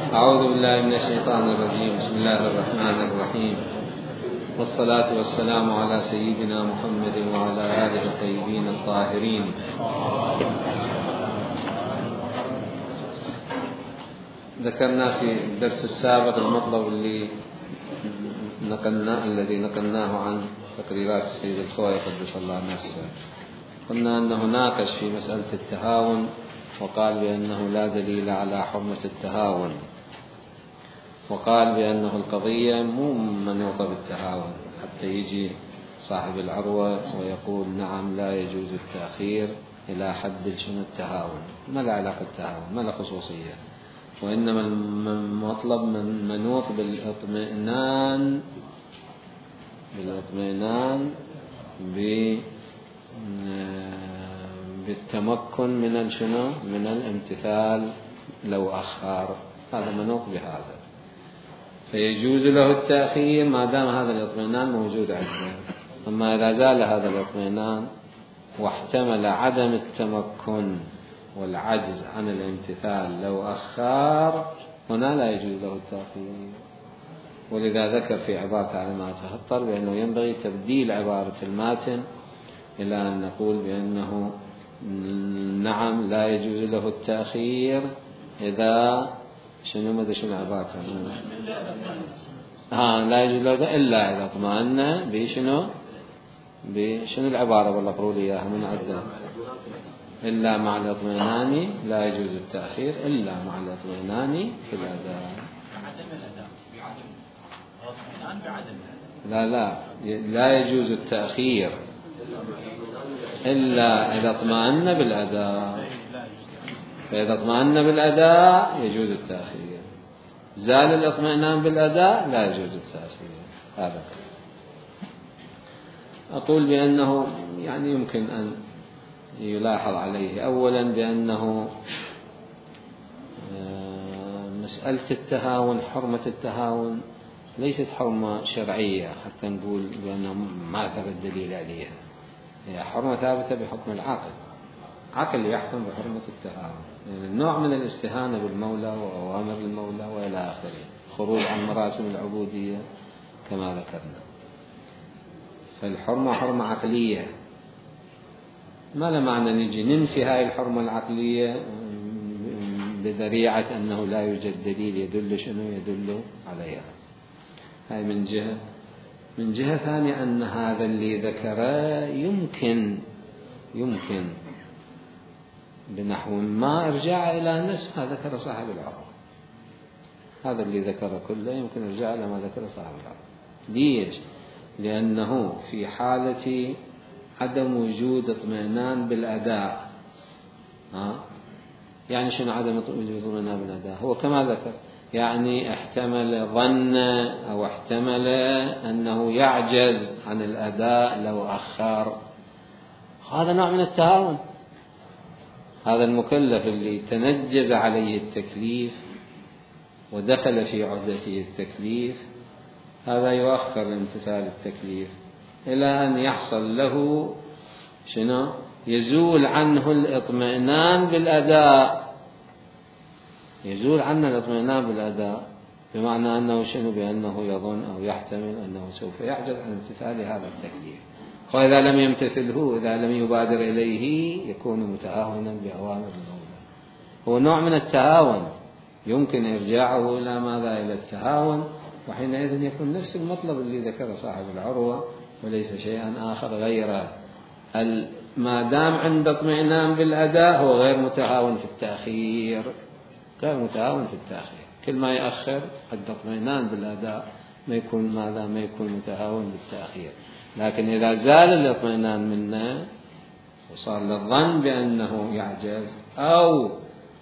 أعوذ بالله من الشيطان الرجيم. بسم الله الرحمن الرحيم، والصلاة والسلام على سيدنا محمد وعلى آله الطيبين الطاهرين. ذكرنا في الدرس السابق المطلب الذي نقلناه عن تقريرات السيد الخوئي قدس الله نفسه. قلنا أنه ناقش في مسألة التهاون وقال بأنه لا دليل على حرمة التهاون، وقال بأنه القضية مو منوطة بالتهاون، حتى يجي صاحب العروة ويقول نعم لا يجوز التأخير إلى حد شنو التهاون. ما له علاقة التهاون، ما له خصوصية، وإنما المطلب منوط بالإطمئنان بالتمكن من شنو، من الامتثال لو أخر. هذا منوط بهذا، فيجوز له التأخير ما دام هذا الاطمئنان موجود عنده. أما إذا زال هذا الاطمئنان واحتمل عدم التمكن والعجز عن الامتثال لو أخر، هنا لا يجوز له التأخير. ولذا ذكر في عبارة على ما تخطر بأنه ينبغي تبديل عبارة الماتن إلى أن نقول بأنه نعم لا يجوز له التأخير إذا شنو عبارته لا يجوز له إلا إذا اطمأن بشنو العبارة والله قولوا لي إياها من عدة. إلا مع الاطمئنان لا يجوز التأخير إلا مع الاطمئنان في الأداء. لا يجوز التأخير إلا إذا اطمأن بالأداء، فإذا اطمأن بالأداء يجوز التأخير. زال الاطمئنان بالأداء لا يجوز التأخير. هذا أقول بأنه يعني يمكن أن يلاحظ عليه أولا بأنه مسألة التهاون، حرمة التهاون ليست حرمة شرعية حتى نقول بأنه ما ثبت دليل عليها. هي حرمة ثابتة بحكم العقل، عقل يحكم بحرمة التهاون، يعني نوع من الاستهانة بالمولى وأوامر المولى وإلى آخره، خروج عن مراسم العبودية كما ذكرنا. فالحرمة حرمة عقلية، ما له معنى نجي ننفي هاي الحرمة العقلية بذريعة أنه لا يوجد دليل يدل عليها. هاي من جهة. من جهة ثانية أن هذا اللي ذكره يمكن بنحو ما ارجع إلى نفس ما ذكر صاحب العروة. هذا اللي ذكره كله يمكن ارجع إلى ما ذكر صاحب العروة. ليش؟ لأنه في حالة عدم وجود اطمئنان بالأداء. يعني شنو عدم وجود اطمئنان بالأداء؟ هو كما ذكر يعني احتمل ظن أو احتمل أنه يعجز عن الأداء لو أخر. هذا نوع من التهاون. هذا المكلف اللي تنجز عليه التكليف ودخل في عهدته التكليف، هذا يؤخر امتثال التكليف إلى أن يحصل له يزول عنه الاطمئنان بالأداء. يزول عنه الاطمئنان بالأداء بمعنى أنه بأنه يظن أو يحتمل أنه سوف يعجز عن امتثال هذا التكليف، وإذا لم يمتثله، إذا لم يبادر إليه، يكون متهاونا بأوامر المولى. هو نوع من التهاون، يمكن إرجاعه إلى ماذا؟ إلى التهاون، وحينئذ يكون نفس المطلب اللي ذكر صاحب العروة وليس شيئا آخر غيره. ما دام عند اطمئنان بالأداء هو غير متهاون في التأخير، غير متهاون في التأخير. كل ما يأخر عند اطمئنان بالأداء ما يكون متهاون بالتأخير. لكن إذا زال الاطمئنان منه وصار للظن بأنه يعجز أو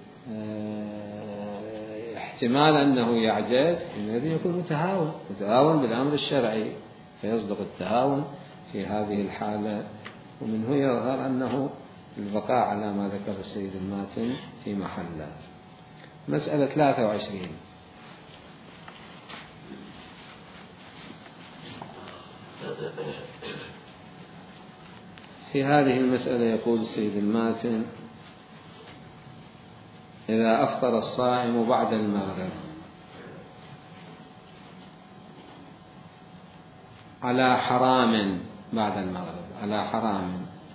احتمال أنه يعجز، الذي يكون متهاون بالأمر الشرعي، فيصدق التهاون في هذه الحالة. ومن هنا يظهر أنه البقاء على ما ذكر السيد الماتن في محله. مسألة 23. في هذه المسألة يقول السيد الماتن: إذا أفطر الصائم بعد المغرب على حرام بعد المغرب، على حرام.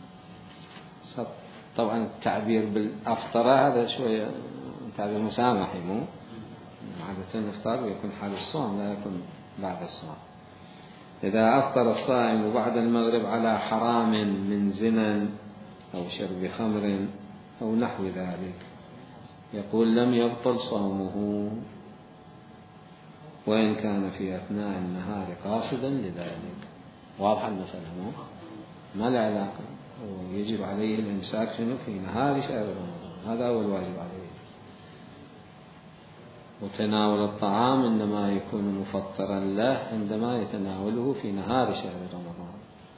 طبعا التعبير بالأفطرة هذا شوية تعبير مسامحي، مو عادة الإفطار يكون حال الصوم لا يكون بعد الصوم. إذا أفطر الصائم بعد المغرب على حرام من زنا أو شرب خمر أو نحو ذلك، يقول لم يبطل صومه وإن كان في أثناء النهار قاصدا لذلك. واضح المسألة؟ ما له علاقة، ويجب عليه الإمساك في نهار شهر رمضان، هذا هو الواجب عليه. وتناول الطعام إنما يكون مفطرا له عندما يتناوله في نهار شهر رمضان،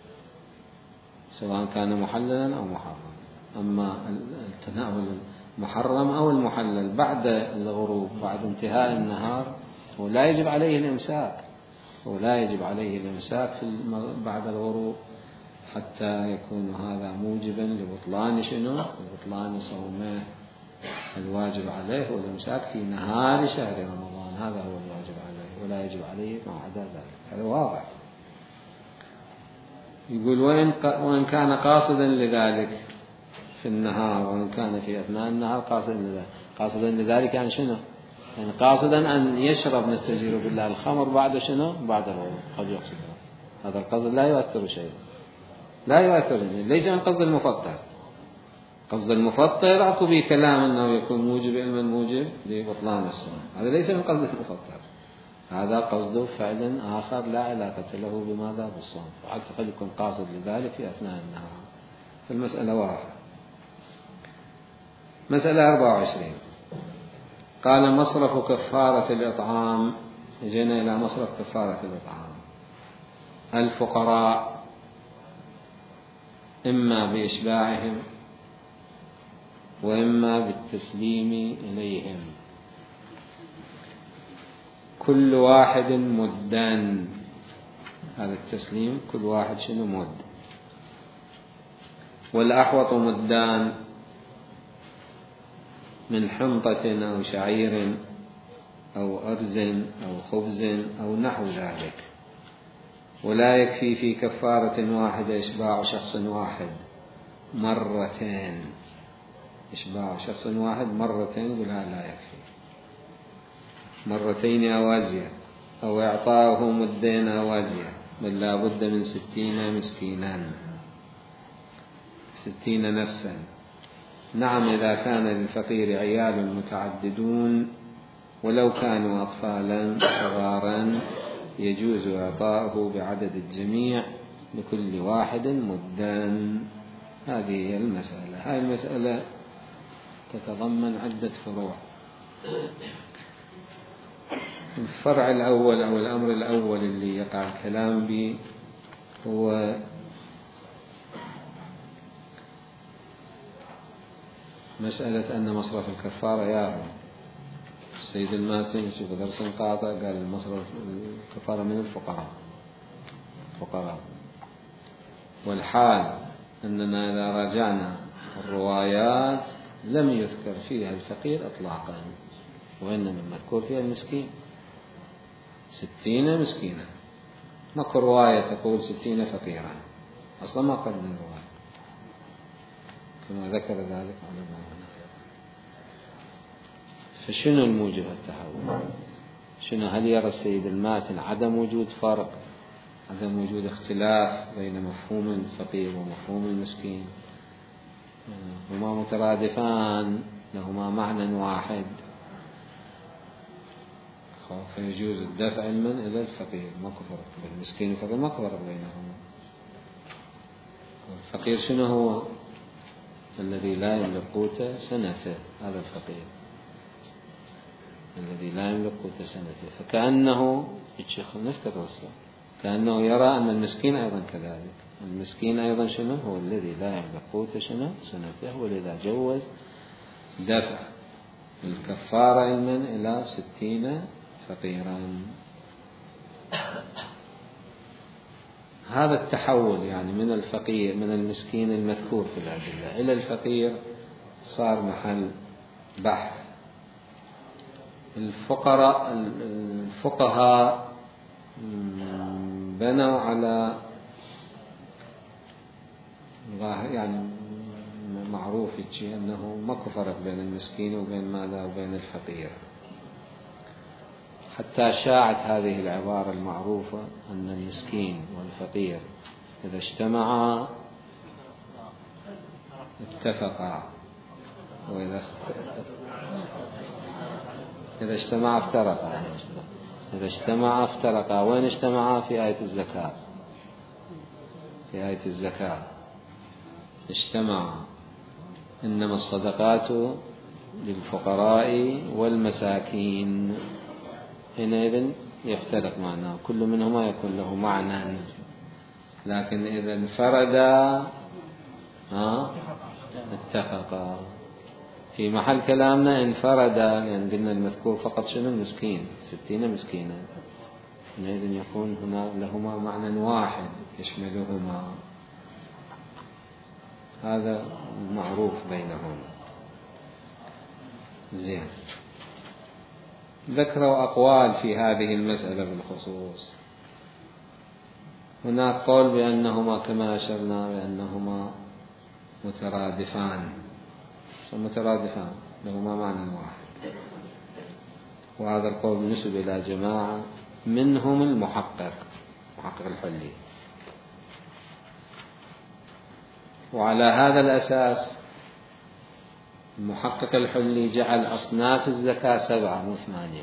سواء كان محللا أو محرما. أما التناول المحرم أو المحلل بعد الغروب بعد انتهاء النهار ولا يجب عليه الإمساك، ولا يجب عليه الإمساك بعد الغروب حتى يكون هذا موجبا لبطلان شنو؟ لبطلان صومه. الواجب عليه والإمساك في نهار شهر رمضان، هذا هو الواجب عليه، ولا يجب عليه ما عدا ذلك. هذا واضح. يقول وإن كان قاصدا لذلك في النهار، وإن كان في أثناء النهار قاصدا لذلك. قاصدا لذلك يعني شنو؟ يعني قاصدا أن يشرب نستجير بالله الخمر بعد شنو؟ بعد الغروب، قد يقصد هذا القصد لا يؤثر شيء، لا يؤثر، ليس من قصد المفطر. قصد المفطر أكو به كلام أنه يكون موجب علما موجب لبطلان الصوم، هذا ليس من قصد المفطر، هذا قصده فعل آخر لا علاقة له بماذا؟ بالصوم، وحتى قد يكون قاصد لذلك في أثناء النهار. فالمسألة واضحة. مسألة 24 قال مصرف كفارة الإطعام. جينا إلى مصرف كفارة الإطعام. الفقراء إما بإشباعهم وإما بالتسليم إليهم، كل واحد مدان. هذا التسليم كل واحد شنو؟ مد. والأحوط مدان من حنطة أو شعير أو أرز أو خبز أو نحو ذلك. ولا يكفي في كفارة واحدة إشباع شخص واحد مرتين. إشباع شخص واحد مرتين لا يكفي، مرتين أو أزيد، أو إعطاؤه مدين أو أزيد، بل لا بد من 60 مسكينا، 60 نفسا. نعم إذا كان للفقير عيال متعددون ولو كانوا أطفالا صغارا يجوز إعطاؤه بعدد الجميع لكل واحد مدان. هذه هي المسألة. هذه المسألة تتضمن عدة فروع. الفرع الأول أو الأمر الأول اللي يقع الكلام به هو مسألة أن مصرف الكفارة ياهم. السيد الماتن في درس قاطع قال مصرف الكفارة من الفقراء. والحال أننا إذا راجعنا الروايات لم يذكر فيها الفقير إطلاقا، وإنما مذكور فيها المسكين، 60 مسكينا. ماكو رواية تقول 60 فقيرا، أصلا ما قد الرواية كما ذكر ذلك علماء. فشنو الموجب التحول؟ شنو؟ هل يرى السيد الماتن عدم وجود فرق، عدم وجود اختلاف بين مفهوم الفقير ومفهوم المسكين، هما مترادفان لهما معنى واحد، فيجوز الدفع من إلى الفقير، ماكو فرق بين المسكين والفقير، ماكو فرق بينهما. الفقير شنو هو؟ الذي لا يملك قوت سنته، هذا الفقير الذي لا يملك قوت سنته. فكأنه كأنه يرى أن المسكين أيضا كذلك. المسكين أيضا شنو؟ هو الذي لا يملك قوت سنته، ولذا جوز دفع الكفارة من إلى 60 فقيرا. هذا التحول يعني من الفقير من المسكين المذكور في الأدلة إلى الفقير صار محل بحث. الفقهاء بنوا على يعني معروف أنه ماكو فرق بين المسكين وبين ماذا وبين الفقير، حتى شاعت هذه العبارة المعروفة أن المسكين والفقير إذا اجتمعا اتفقا وإذا اجتمعا افترقا. إذا اجتمعا افترقا. وين اجتمعا؟ في آية الزكاة. في آية الزكاة اجتمعا إنما الصدقات للفقراء والمساكين، حينئذ يفترق معناه، كل منهما يكون له معنى. لكن إذا انفردا اتفقا. في محل كلامنا انفردا، يعني قلنا المذكور فقط شنو؟ المسكين، 60 مسكينا، حينئذ يكون هنا لهما معنى واحد يشملهما. هذا معروف بينهم. زين. ذكروا أقوال في هذه المسألة بالخصوص. هناك قول بأنهما كما أشرنا بأنهما مترادفان، لهما معنى واحد، وهذا القول نسب إلى جماعة منهم المحقق الحلي. وعلى هذا الأساس المحقق الحلي جعل أصناف الزكاة 7 مو 8.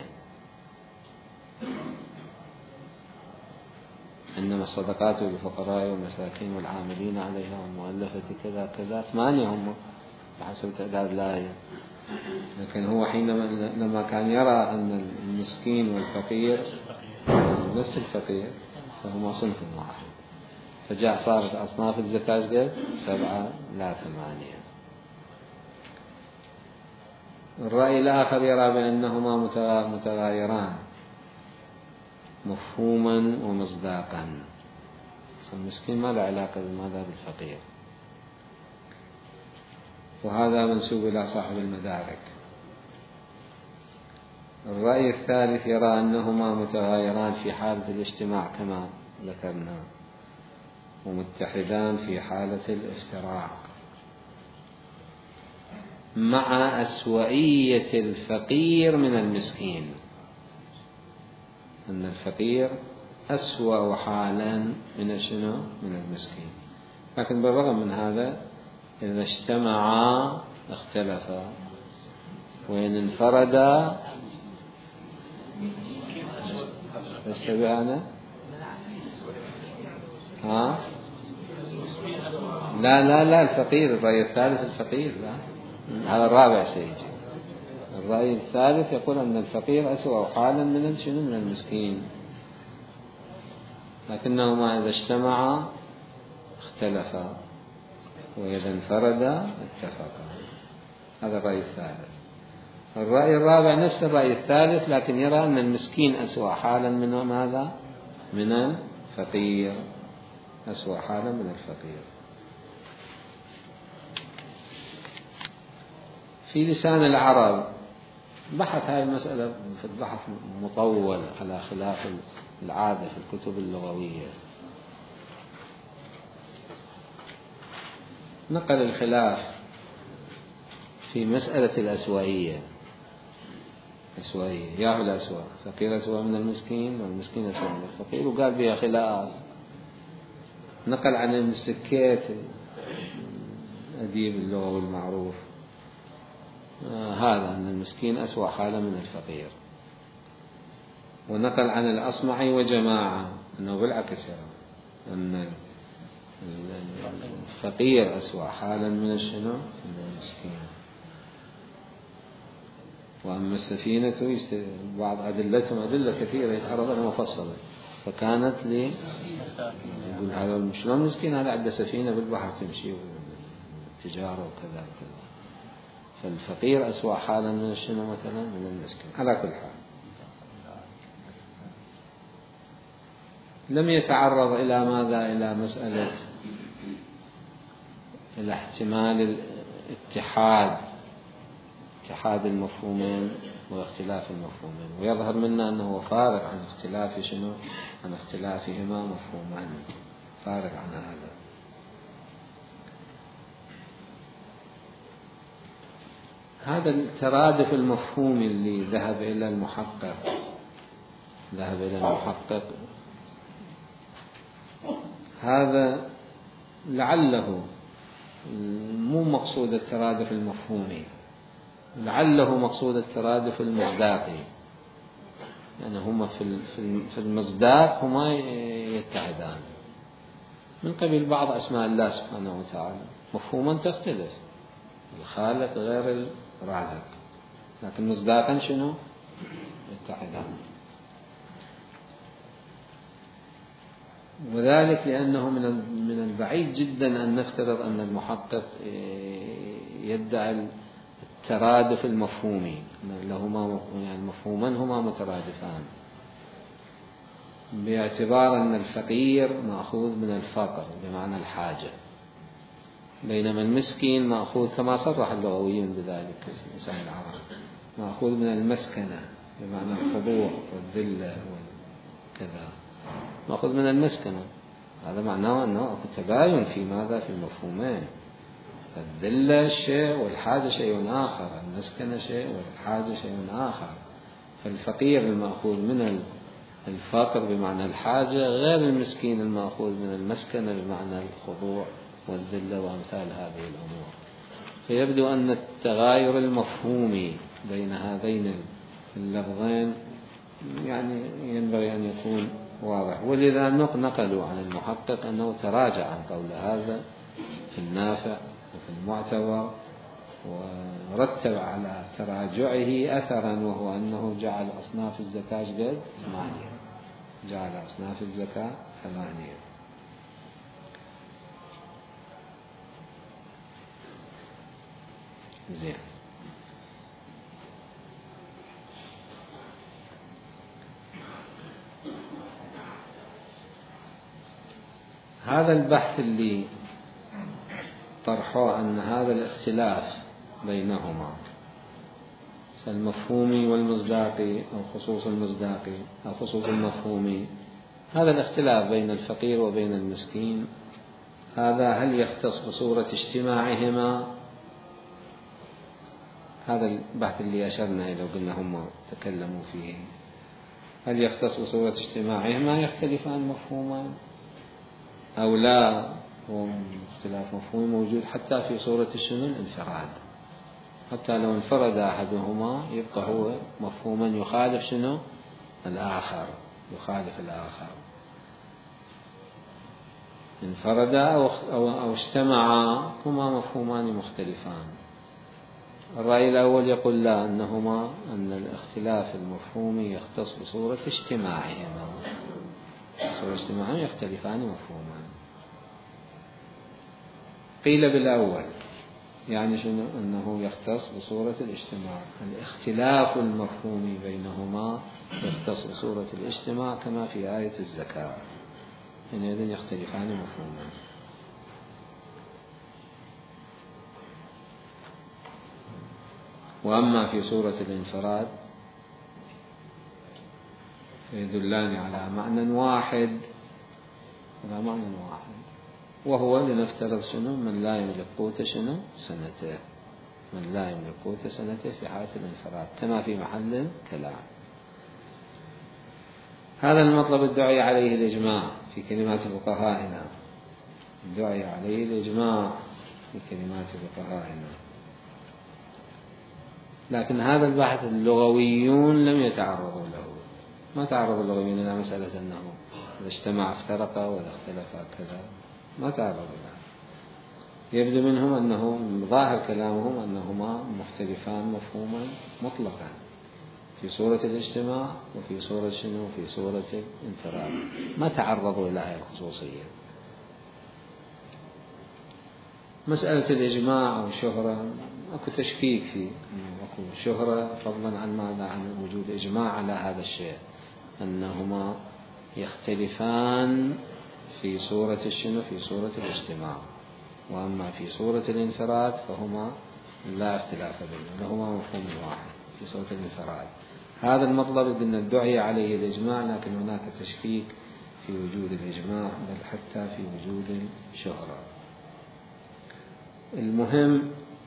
إنما الصدقات للفقراء والمساكين والعاملين عليها والمؤلفة كذا كذا، 8 هم بحسب تعداد الآية. لكن هو حينما لما كان يرى أن المسكين والفقير نفس الفقير فهما صنف واحد، صارت أصناف الزكاة 7 لا 8. الرأي الآخر يرى بأنهما متغايران مفهوما ومصداقا. المسكين ما له علاقة بماذا بالفقير، وهذا منسوب إلى صاحب المدارك. الرأي الثالث يرى أنهما متغايران في حالة الاجتماع كما ذكرنا، ومتحدان في حالة الافتراق، مع أسوأية الفقير من المسكين، أن الفقير أسوأ حالا من شنو؟ من المسكين. لكن بالرغم من هذا إذا اجتمعا اختلفا، وإن انفردا استبع أنا لا الفقير. الرأي الثالث الفقير، لا، هذا الرابع سيجي. الرأي الثالث يقول أن الفقير أسوأ حالا من شنو؟ من المسكين، لكنهما إذا اجتمعا اختلفا، وإذا انفردا اتفقا. هذا الرأي الثالث. الرأي الرابع نفس الرأي الثالث، لكن يرى أن المسكين أسوأ حالا من ماذا؟ من الفقير، أسوأ حالا من الفقير. في لسان العرب بحث هذه المسألة في البحث مطول على خلاف العادة في الكتب اللغوية. نقل الخلاف في مسألة الأسوأية. يا هو الأسوأ، الفقير أسوأ من المسكين والمسكين أسوأ من الفقير، وقال بها خلاف. نقل عن ابن السكيت أديب اللغوي المعروف هذا أن المسكين أسوأ حالا من الفقير، ونقل عن الأصمعي وجماعة أنه بالعكس أن الفقير أسوأ حالا من شنو؟ من المسكين. وأما السفينة بعض أدلتهم أدلة كثيرة يتعرض مفصلة، فكانت لي يقول هذا شلون المسكين هذا عنده سفينة بالبحر تمشي والتجارة وكذا وكذا، فالفقير أسوأ حالا من شنو مثلا؟ من المسكين. على كل حال لم يتعرض إلى ماذا؟ إلى مسألة إلى احتمال الاتحاد اتحاد المفهومين واختلاف المفهومين، ويظهر منا أنه فارق عن اختلاف شنو؟ عن اختلافهما مفهومان، فارق عن هذا. هذا الترادف المفهومي اللي ذهب إلى المحقق هذا لعله مو مقصود الترادف المفهومي، لعله مقصود الترادف المصداقي، يعني هما في المصداق هما يتحدان من قبيل بعض أسماء الله سبحانه وتعالى مفهوما تختلف، الخالق غير الرازق، لكن مصداقا شنو؟ يتحدان. وذلك لأنه من البعيد جدا أن نفترض أن المحقق يدعي الترادف المفهومي، لهما يعني مفهوما هما مترادفان، باعتبار أن الفقير مأخوذ من الفقر بمعنى الحاجة، بينما المسكين مأخوذ كما صرح اللغويون بذلك لسان العرب مأخوذ من المسكنة بمعنى الخضوع والذلة وكذا، مأخوذ من المسكنة. هذا معناه أنه أكو تباين في ماذا؟ في المفهومين، الذلة شيء والحاجة شيء آخر، المسكنة شيء والحاجة شيء آخر. فالفقير المأخوذ من الفقر بمعنى الحاجة غير المسكين المأخوذ من المسكنة بمعنى الخضوع والذلة وأمثال هذه الأمور. فيبدو أن التغاير المفهومي بين هذين اللفظين يعني ينبغي أن يكون واضح، ولذا نقلوا عن المحقق أنه تراجع عن قول هذا في النافع وفي المعتبر، ورتب على تراجعه أثرا، وهو أنه جعل أصناف الزكاة قد 8، جعل أصناف الزكاة 8. زين. هذا البحث اللي طرحه أن هذا الاختلاف بينهما المفهومي والمصداقي أو خصوص المصداقي أو خصوص المفهومي، هذا الاختلاف بين الفقير وبين المسكين، هذا هل يختص بصورة اجتماعهما؟ هذا البحث اللي أشرنا إليه وقلنا هم تكلموا فيه، هل يختص بصورة اجتماعهما يختلفان مفهوما أو لا؟ هو اختلاف مفهومي موجود حتى في صورة شنو؟ الانفراد، حتى لو انفرد أحدهما يبقى هو مفهوما يخالف شنو؟ الآخر، يخالف الآخر. انفرد أو اجتمعا هما مفهومان مختلفان. الرأي الأول يقول لا، أن الاختلاف المفهومي يختص بصورة اجتماعهما، بصورة اجتماعهما يختلفان مفهومان. قيل بالأول يعني شنو؟ أنه يختص بصورة الاجتماع، الاختلاف المفهومي بينهما يختص بصورة الاجتماع كما في آية الزكاة، حينئذ يختلفان مفهوما. وأما في صورة الانفراد فيدلان على معنى واحد، وهو لنفترض شنو؟ من لا يملك قوت شنو؟ سنته، من لا يملك قوت سنته في حالة الانفراد كما في محل كلام. هذا المطلب الدعي عليه الإجماع في كلمات فقهائنا، الدعي عليه الإجماع في كلمات فقهائنا، لكن هذا البحث اللغويون لم يتعرضوا له، ما تعرض اللغويون إلى مسألة أنه إذا اجتمع افترقا وإذا اختلفا كذا، ما تعرضوا له. يبدو منهم أنه ظاهر كلامهم أنهما مختلفان مفهوما مطلقا في صورة الاجتماع وفي صورة شنو؟ في صورة الانفراد، ما تعرضوا إلى هذه الخصوصية. مسألة الإجماع أو الشهرة أكو تشكيك فيه، أكو شهرة فضلا عن ماذا؟ عن وجود إجماع على هذا الشيء، أنهما يختلفان في صورة شنو؟ في صورة الاجتماع، وأما في صورة الانفراد فهما لا اختلاف بينهم، لهما مفهوم واحد في صورة الانفراد. هذا المطلب أن ادعي عليه الإجماع، لكن هناك تشكيك في وجود الإجماع بل حتى في وجود الشهرة. المهم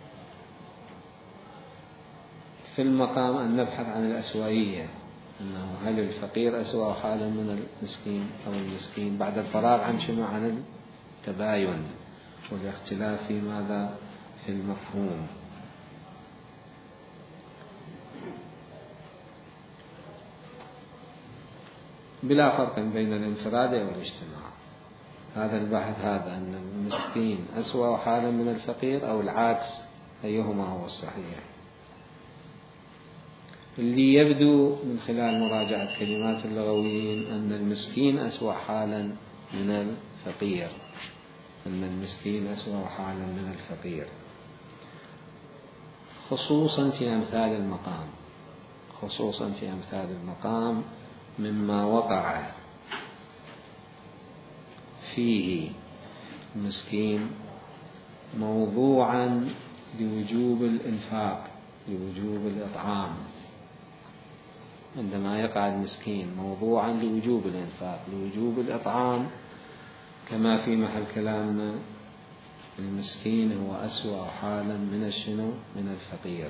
في المقام أن نبحث عن الأسوائية، أنه هل الفقير أسوأ حالا من المسكين أو المسكين، بعد الفراغ عن شنو؟ عن التباين والاختلاف في ماذا؟ في المفهوم. بلا فرق بين الانفراد والاجتماع. هذا البحث هذا أن المسكين أسوأ حالا من الفقير أو العكس، أيهما هو الصحيح؟ اللي يبدو من خلال مراجعة كلمات اللغويين أن المسكين أسوأ حالا من الفقير، أن المسكين أسوأ حالا من الفقير، خصوصا في أمثال المقام، خصوصا في أمثال المقام مما وقع فيه المسكين موضوعا لوجوب الإنفاق، لوجوب الإطعام. عندما يقع المسكين موضوعا لوجوب الإنفاق، لوجوب الإطعام، كما في محل كلامنا المسكين هو أسوأ حالا من الشنو؟ من الفقير.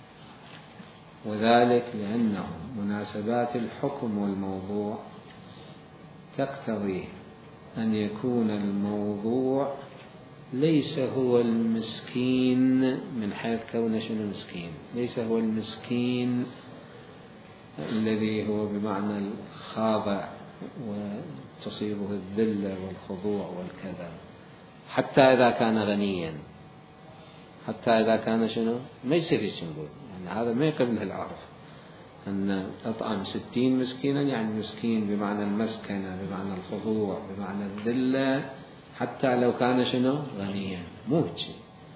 وذلك لأنه مناسبات الحكم والموضوع تقتضي أن يكون الموضوع ليس هو المسكين من حيث كونه شنو مسكين، ليس هو المسكين الذي هو بمعنى الخاضع وتصيبه الذلة والخضوع والكذا، حتى إذا كان غنيا، حتى إذا كان شنو ما يصير يشنقول، يعني هذا ما يقبله العرف أن أطعم 60 مسكينا، يعني مسكين بمعنى المسكنة، بمعنى الخضوع، بمعنى الذلة، حتى لو كان شنو غنيا، مو شيء.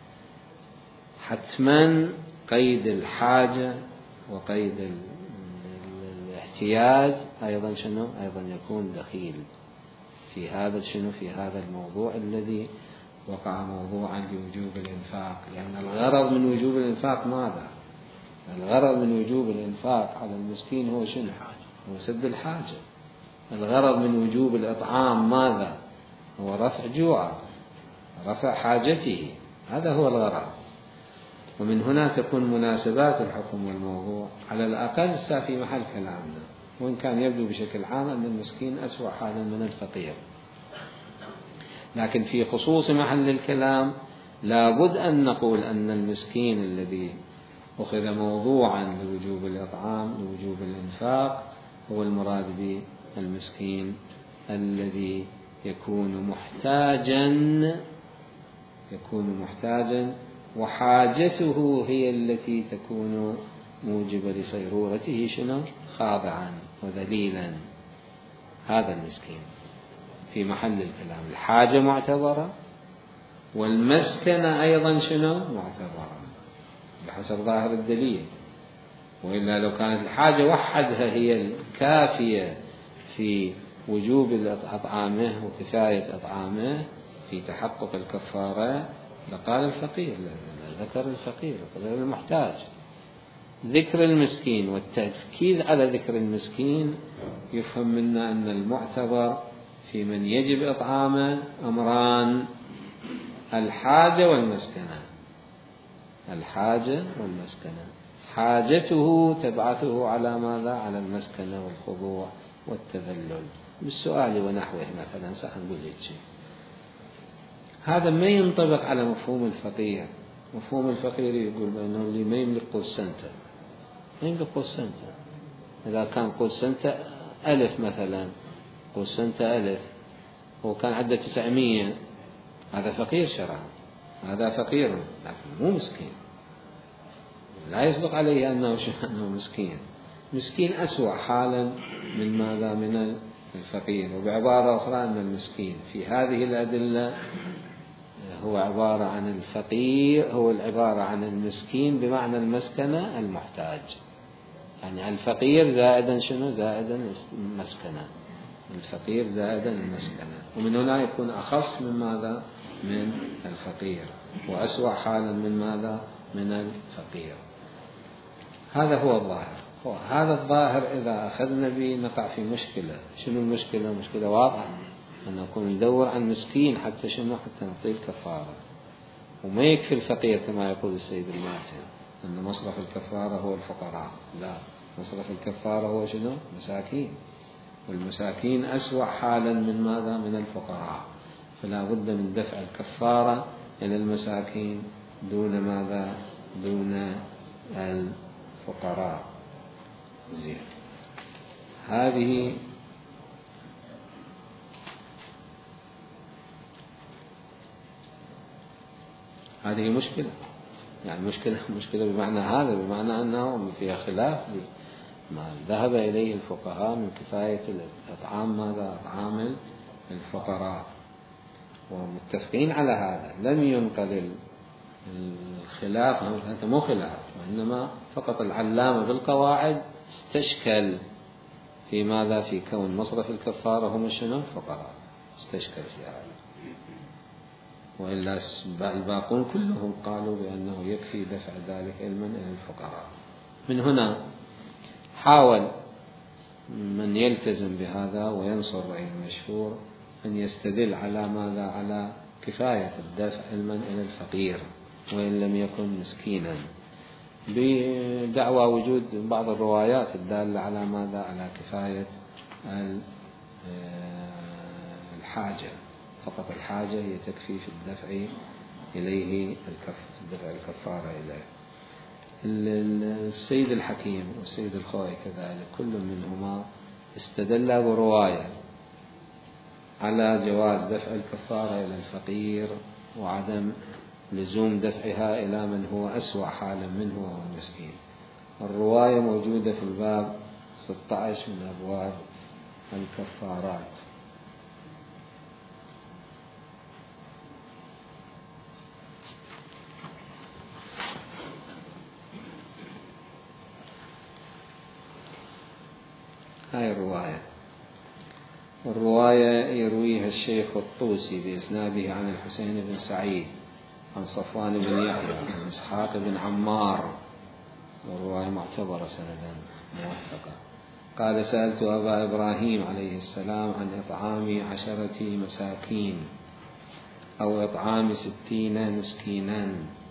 حتما قيد الحاجة وقيد الاحتياج أيضا شنو؟ أيضا يكون دخيل في هذا شنو؟ في هذا الموضوع الذي وقع موضوعا لوجوب الإنفاق. لأن الغرض من وجوب الإنفاق ماذا؟ الغرض من وجوب الإنفاق على المسكين هو شنو؟ هو سد الحاجة. الغرض من وجوب الإطعام ماذا؟ هو رفع جوعه، رفع حاجته، هذا هو الغرض. ومن هنا تكون مناسبات الحكم والموضوع على الأقل في محل كلامنا، وإن كان يبدو بشكل عام أن المسكين أسوأ حالا من الفقير، لكن في خصوص محل الكلام لابد أن نقول أن المسكين الذي أخذ موضوعا لوجوب الإطعام لوجوب الإنفاق هو المراد به المسكين الذي يكون محتاجا وحاجته هي التي تكون موجبة لصيرورته شنو؟ خاضعا وذليلا. هذا المسكين في محل الكلام الحاجة معتبرة، والمسكنة أيضا شنو؟ معتبرة بحسب ظاهر الدليل. وإلا لو كانت الحاجة وحدها هي الكافية في وجوب إطعامه وكفاية إطعامه في تحقق الكفارة لقال الفقير، ذكر الفقير غير المحتاج. ذكر المسكين والتركيز على ذكر المسكين يفهم منا أن المعتبر في من يجب إطعامه أمران: الحاجة والمسكنة. الحاجة والمسكنة، حاجته تبعثه على ماذا؟ على المسكنة والخضوع والتذلل بالسؤال ونحوه مثلا. سأقول لك شيء، هذا ما ينطبق على مفهوم الفقير. مفهوم الفقير يقول بأنه اللي ما يملك قوسنته، ما يملك قوسنته. إذا كان قوسنته 1000 مثلا، قوسنته 1000 هو كان عنده 900، هذا فقير شرعا، هذا فقير لكن مو مسكين. لا يصدق عليه أنه مسكين. مسكين أسوأ حالا من ماذا؟ من الفقير. وبعبارة أخرى أن المسكين في هذه الأدلة هو عبارة عن الفقير، هو العبارة عن المسكين بمعنى المسكنة المحتاج، يعني الفقير زائدا شنو؟ زائدا المسكنة، الفقير زائدا المسكنة. ومن هنا يكون أخص من ماذا؟ من الفقير، وأسوأ حالا من ماذا؟ من الفقير. هذا هو الظاهر. هذا الظاهر إذا أخذنا به نقع في مشكلة. شنو المشكلة؟ مشكلة واضحة، أن نكون ندور عن مسكين حتى شنو؟ حتى نعطيه الكفارة. وما يكفي الفقير كما يقول السيد الماتن أن مصرف الكفارة هو الفقراء. لا، مصرف الكفارة هو شنو؟ مساكين، والمساكين أسوأ حالا من ماذا؟ من الفقراء. فلا بد من دفع الكفارة إلى المساكين دون ماذا؟ دون الفقراء. زين، هذه مشكلة. يعني مشكلة بمعنى هذا، بمعنى أنه فيها خلاف ما ذهب إليه الفقهاء من كفاية الإطعام، ماذا؟ أطعام الفقراء، ومتفقين على هذا. لم ينقل الخلاف، هذا مو خلاف، وإنما فقط العلامة بالقواعد استشكل في ماذا؟ في كون مصرف الكفارة هم شنو؟ الفقراء. استشكل في هذا، وإلا الباقون كلهم قالوا بأنه يكفي دفع ذلك علما إلى الفقراء. من هنا حاول من يلتزم بهذا وينصر رأي المشهور أن يستدل على ماذا؟ على كفاية الدفع علما إلى الفقير وإن لم يكن مسكينا، بدعوى وجود بعض الروايات الدالة على ماذا؟ على كفاية الحاجة. فقط الحاجة هي تكفي في الدفع إليه، دفع الكفارة إليه. السيد الحكيم والسيد الخوئي كذلك كل منهما استدل برواية على جواز دفع الكفارة إلى الفقير وعدم لزوم دفعها إلى من هو أسوأ حالا منه وهو المسكين. الرواية موجودة في الباب 16 من أبواب الكفارات. هاي الرواية يرويها الشيخ الطوسي بإسناده عن الحسين بن سعيد عن صفوان بن يحيى عن إسحاق بن عمار، والرواية معتبرة سندا موثقة. قال: سألت أبا إبراهيم عليه السلام عن إطعام 10 مساكين أو إطعام 60 مسكينا،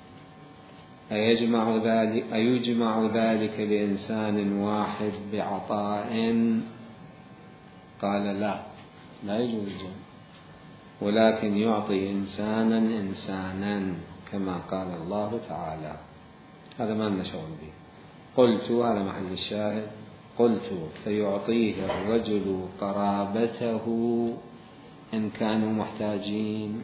أيجمع ذلك لإنسان واحد بعطاء؟ قال: لا يجوز الجمع، ولكن يعطي إنسانا كما قال الله تعالى. هذا ما لنا شغل به. قلت، هذا محل الشاهد، قلت: فيعطيه الرجل قرابته إن كانوا محتاجين؟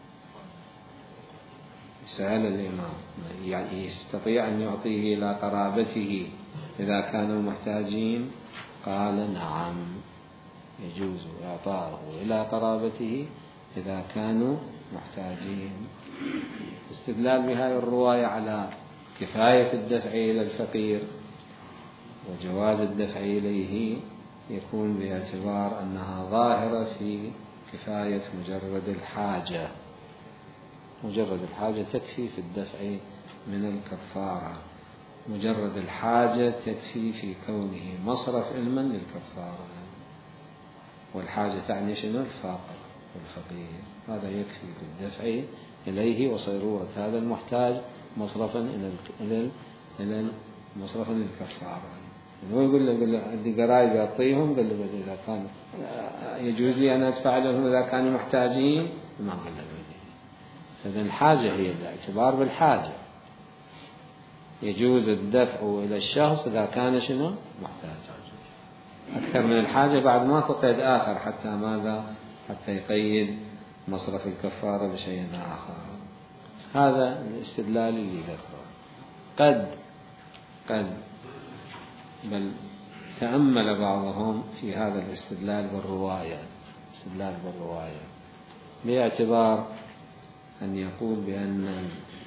سأل الإمام: يعني يستطيع أن يعطيه إلى قرابته إذا كانوا محتاجين؟ قال: نعم، يجوز إعطاؤه إلى قرابته إذا كانوا محتاجين. استدلال بهذه الرواية على كفاية الدفع إلى الفقير وجواز الدفع إليه يكون باعتبار أنها ظاهرة في كفاية مجرد الحاجة. مجرد الحاجة تكفي في الدفع من الكفارة، مجرد الحاجة تكفي في كونه مصرف علما للكفارة، والحاجة تعني شنو؟ الفاقر والفقير. هذا يكفي بالدفع إليه وصيرورة هذا المحتاج مصرفا إلى مصرفا للكفارة. هو يقول له عندي قرايب أعطيهم، قال له إذا كان يجوز لي أن أدفع لهم إذا كانوا محتاجين؟ ما قال له. إذن الحاجة هي الاعتبار بالحاجة. يجوز الدفع إلى الشخص إذا كان شنو؟ محتاج. أكثر من الحاجة بعد ما قيد آخر حتى ماذا؟ حتى يقيد مصرف الكفارة بشيء آخر. هذا الاستدلال اللي ذكره. قد بل تأمل بعضهم في هذا الاستدلال بالرواية، باعتبار أن يقول بأن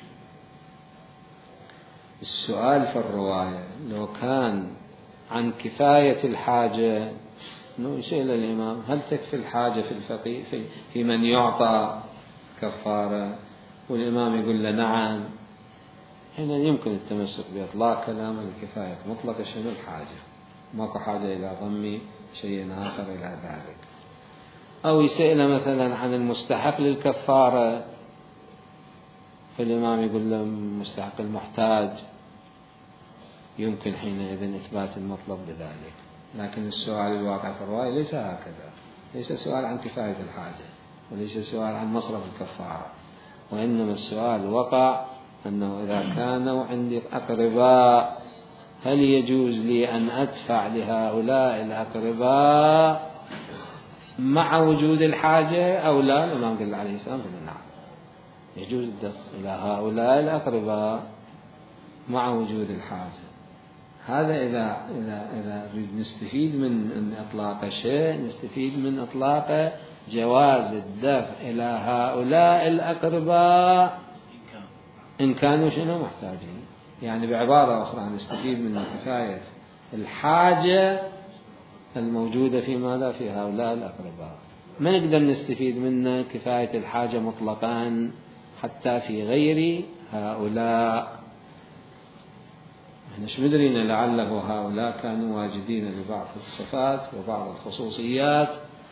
السؤال في الرواية لو كان عن كفاية الحاجة نسأل الإمام: هل تكفي الحاجة في الفقير في من يعطى كفارة؟ والإمام يقول له: نعم. هنا يمكن التمسك بإطلاق كلام الكفاية مطلق شنو الحاجة، ماكو حاجة إلى ضم شيء آخر إلى ذلك. أو يسأل مثلا عن المستحق للكفارة، فالإمام يقول له مستحق المحتاج، يمكن حينئذ إثبات المطلب بذلك. لكن السؤال الواقع في الرواية ليس هكذا، ليس سؤال عن كفاية الحاجة وليس سؤال عن مصرف الكفارة، وإنما السؤال وقع أنه إذا كانوا عندي أقرباء هل يجوز لي أن أدفع لهؤلاء الأقرباء مع وجود الحاجة أو لا؟ الإمام قال عليه السلام نعم، يجوز الدفع إلى هؤلاء الأقرباء مع وجود الحاجة. هذا إذا نستفيد من إطلاق شيء، نستفيد من إطلاق جواز الدفع إلى هؤلاء الأقرباء إن كانوا شنو محتاجين. يعني بعبارة أخرى نستفيد من كفاية الحاجة الموجودة في ماذا؟ في هؤلاء الأقرباء. ما نقدر نستفيد من كفاية الحاجة مطلقا حتى في غير هؤلاء. احنا مدرين لعله هؤلاء كانوا واجدين لبعض الصفات وبعض الخصوصيات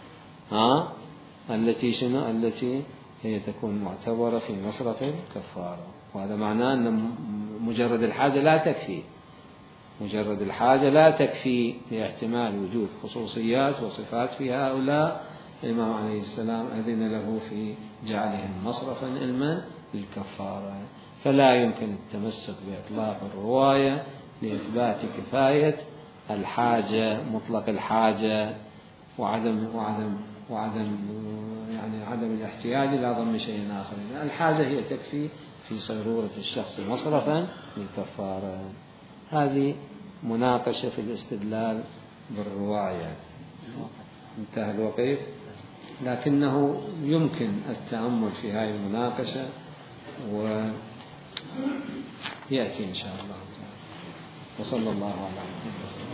التي هي تكون معتبرة في مصرف الكفارة. وهذا معناه أن مجرد الحاجة لا تكفي، مجرد الحاجة لا تكفي لاحتمال وجود خصوصيات وصفات في هؤلاء. الإمام عليه السلام أذن له في جعلهم مصرفا علما للكفارة. فلا يمكن التمسك بإطلاق الرواية لإثبات كفاية الحاجة مطلق الحاجة وعدم يعني عدم الاحتياج إلى ضم شيء آخر. الحاجة هي تكفي في صيرورة الشخص مصرفا للكفارة. هذه مناقشة في الاستدلال بالرواية. انتهى الوقت، لكنه يمكن التأمل في هذه المناقشة ويأتي إن شاء الله تعالى. وصلى الله على محمد.